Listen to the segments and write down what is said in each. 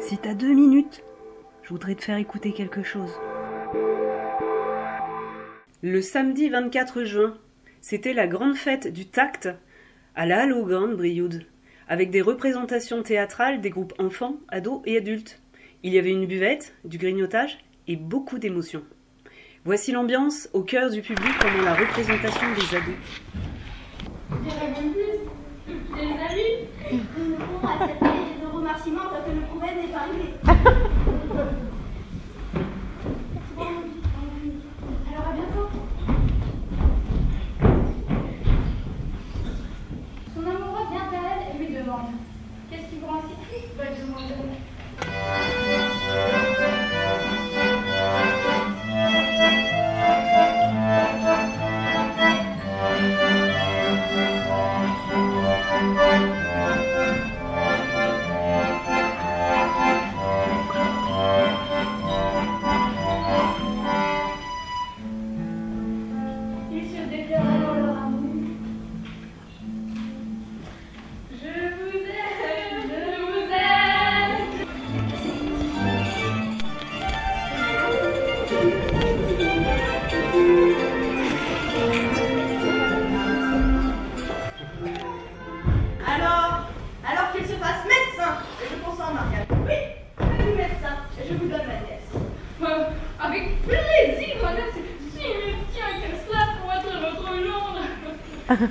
Si t'as 2 minutes, je voudrais te faire écouter quelque chose. Le samedi 24 juin, c'était la grande fête du tact à la Halle aux Grains de Brioude, avec des représentations théâtrales des groupes enfants, ados et adultes. Il y avait une buvette, du grignotage et beaucoup d'émotions. Voici l'ambiance au cœur du public pendant la représentation des ados. Je dirais même plus. Les amis, nous ne pourrons accepter de remerciements tant que le prophète n'est pas arrivé. Alors à bientôt. Son amoureux vient à elle et lui demande: qu'est-ce qui vous rend si triste, votre demoiselle? Ils se déclarent dans leur amour. Je vous aime, je vous aime. Alors qu'il se fasse médecin, et je consens en mariage. Oui, faites-vous médecin, et je vous donne ma nièce. Avec plaisir, madame, si il me tient que cela pour être votre gendre.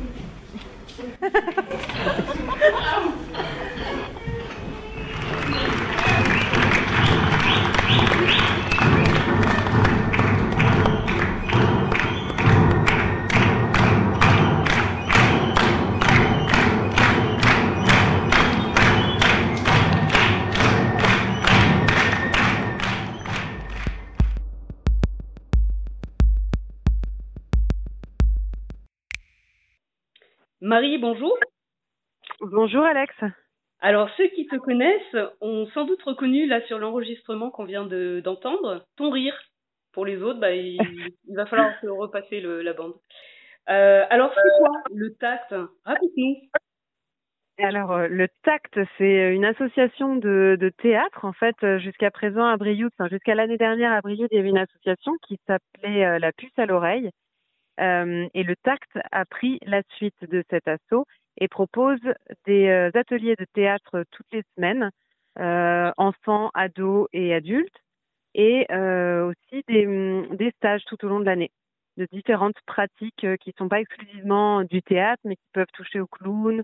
Marie, bonjour. Bonjour Alex. Alors, ceux qui te connaissent ont sans doute reconnu, là, sur l'enregistrement qu'on vient d'entendre, ton rire. Pour les autres, il va falloir se repasser la bande. Alors, c'est quoi le tact? Raconte-nous. Alors le TACT, c'est une association de théâtre. En fait, jusqu'à présent à Brioude, jusqu'à l'année dernière à Brioude, il y avait une association qui s'appelait La Puce à l'oreille. Et le TACT a pris la suite de cet assaut et propose des ateliers de théâtre toutes les semaines, enfants, ados et adultes, et aussi des stages tout au long de l'année, de différentes pratiques qui ne sont pas exclusivement du théâtre, mais qui peuvent toucher au clown.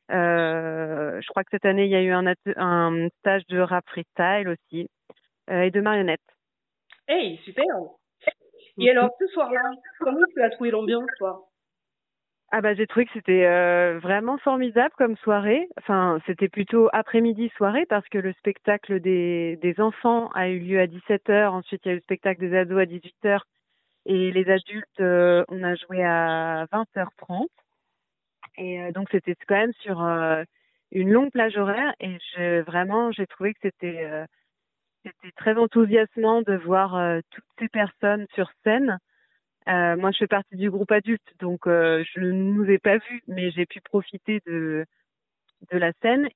Je crois que cette année, il y a eu un stage de rap freestyle aussi, et de marionnettes. Hey, super! Et alors, ce soir-là, comment tu as trouvé l'ambiance, toi? Ah bah j'ai trouvé que c'était vraiment formidable comme soirée. Enfin, c'était plutôt après-midi-soirée parce que le spectacle des enfants a eu lieu à 17h. Ensuite, il y a eu le spectacle des ados à 18h. Et les adultes, on a joué à 20h30. Et donc, c'était quand même sur une longue plage horaire. Et j'ai trouvé que c'était très enthousiasmant de voir toutes ces personnes sur scène. Moi, je fais partie du groupe adulte, donc je ne nous ai pas vus, mais j'ai pu profiter de la scène.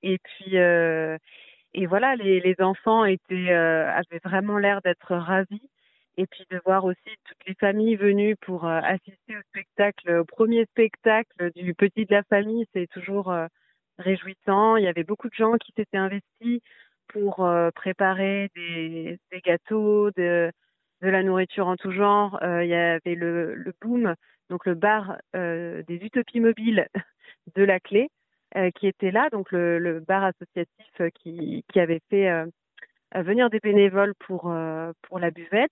Et voilà, les enfants avaient vraiment l'air d'être ravis. Et puis de voir aussi toutes les familles venues pour assister au spectacle, au premier spectacle du petit de la famille, c'est toujours réjouissant. Il y avait beaucoup de gens qui s'étaient investis pour préparer des gâteaux, de la nourriture en tout genre. Il y avait le Boom, donc le bar des Utopies mobiles de la Clé, qui était là, donc le bar associatif qui avait fait venir des bénévoles pour la buvette.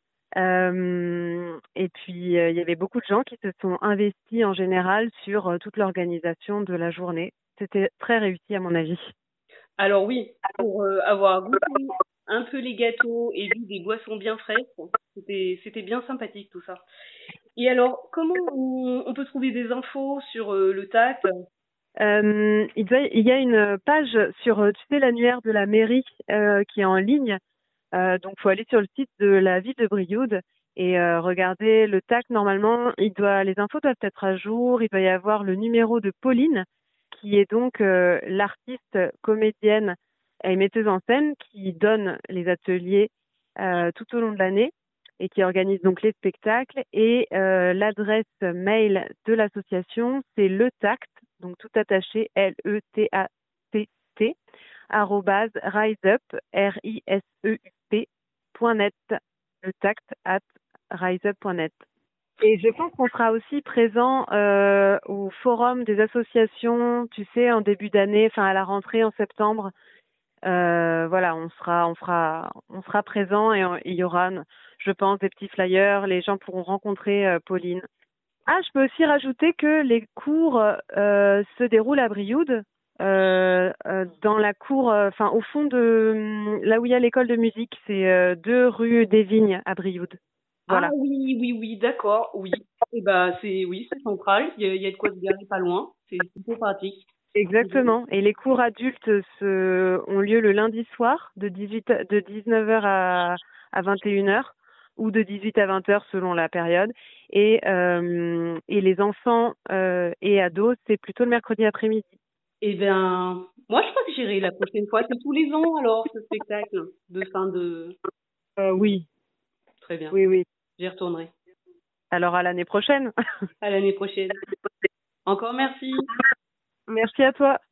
Et puis il y avait beaucoup de gens qui se sont investis en général sur toute l'organisation de la journée. C'était très réussi à mon avis. Alors oui, pour avoir goûté un peu les gâteaux et bu des boissons bien fraîches, c'était bien sympathique tout ça. Et alors, comment on peut trouver des infos sur le tact? Il y a une page sur, tu sais, l'annuaire de la mairie qui est en ligne. Donc, faut aller sur le site de la ville de Brioude et regarder le TAC. Normalement, les infos doivent être à jour. Il doit y avoir le numéro de Pauline, qui est donc l'artiste comédienne Elle est metteuse en scène qui donne les ateliers tout au long de l'année et qui organise donc les spectacles. Et l'adresse mail de l'association, c'est letact, donc tout attaché, LETACT, @riseup, RISEUP.net, letact@riseup.net. Et je pense qu'on sera aussi présent au forum des associations, tu sais, en début d'année, enfin à la rentrée en septembre. Voilà, on sera présent et il y aura, je pense, des petits flyers. Les gens pourront rencontrer Pauline. Ah, je peux aussi rajouter que les cours se déroulent à Brioude, dans la cour, enfin au fond de là où il y a l'école de musique, c'est 2 rue des Vignes à Brioude. Voilà. Ah oui, d'accord, oui. Et c'est central, il y a de quoi se garer pas loin, c'est plutôt pratique. Exactement. Et les cours adultes ont lieu le lundi soir de 19h à 21h ou de 18 à 20h selon la période. Et les enfants et ados, c'est plutôt le mercredi après-midi. Eh bien, moi je crois que j'irai la prochaine fois. C'est tous les ans alors ce spectacle de fin de. Oui, Très bien, oui. j'y retournerai. Alors à l'année prochaine. À l'année prochaine. Encore merci. Merci à toi.